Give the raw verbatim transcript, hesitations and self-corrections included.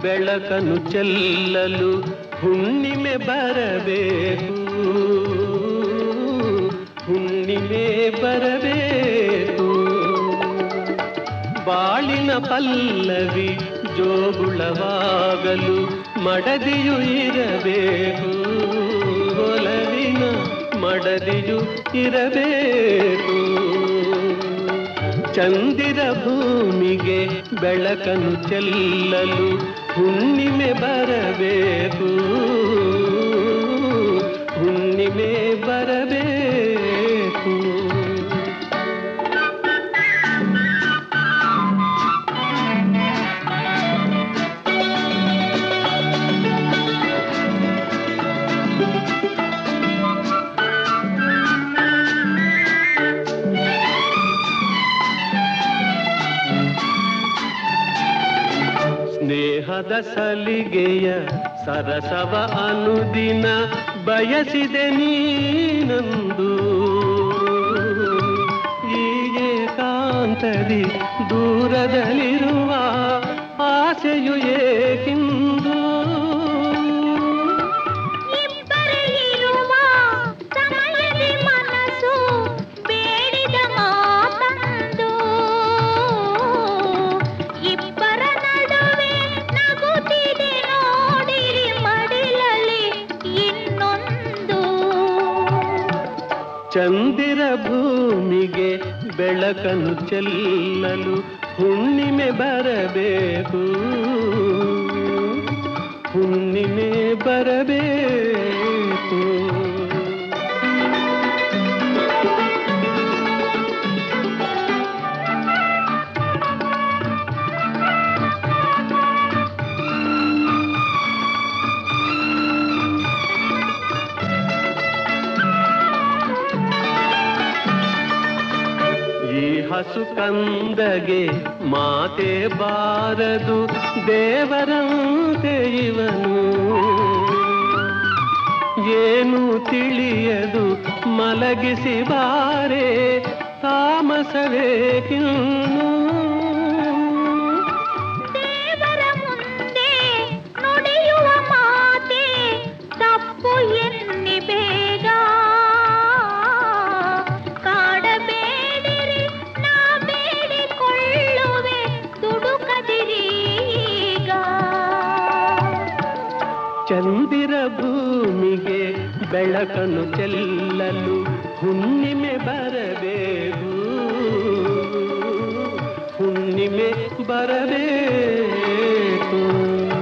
ಬೆಳಕನ್ನು ಚೆಲ್ಲಲು ಹುಣ್ಣಿಮೆ ಬರಬೇಕು, ಹುಣ್ಣಿಮೆ ಬರಬೇಕು. ಬಾಳಿನ ಪಲ್ಲವಿ ಜೋಗುಳವಾಗಲು ಮಡದಿಯು ಇರಬೇಕು, ಒಲವಿನ ಮಡದಿಯು ಇರಬೇಕು. ಚಂದಿರ ಭೂಮಿಗೆ ಬೆಳಕನ್ನು ಚೆಲ್ಲಲು ಹುಣ್ಣಿಮೆ ಬರಬೇಕು, ಹುಣ್ಣಿಮೆ ಬರಬೇಕು. ಸ್ನೇಹದ ಸಲಿಗೆಯ ಸರಸವ ಅನುದಿನ ಬಯಸಿದೆ ನೀನಂದು, ಈ ಏಕಾಂತದಿ ದೂರದಲ್ಲಿರುವ ಆಸೆಯು ಏಕಿಂದು. ಚಂದಿರ ಭೂಮಿಗೆ ಬೆಳಕನ್ನು ಚೆಲ್ಲಲು ಹುಣ್ಣಿಮೆ ಬರಬೇಕು, ಹುಣ್ಣಿಮೆ ಬರಬೇಕು. ಹಸು ಕಂದಗೆ ಮಾತೆ ಬಾರದು ದೇವರಂತೆ ಇವನು, ಏನು ತಿಳಿಯದು ಮಲಗಿಸಿ ಬಾರೆ ತಾಮಸವೇಕಿನ್ನು. ದೇವರ ಮುಂದೆ ನುಡಿಯುವ ಮಾತೆ ತಪ್ಪು ಎನ್ನಿ ಬೇಗ, ಚಂದಿರ ಭೂಮಿಗೆ ಬೆಳಕನ್ನು ಚೆಲ್ಲಲು ಹುಣ್ಣಿಮೆ ಬರಬೇಕು, ಹುಣ್ಣಿಮೆ ಬರಬೇಕು.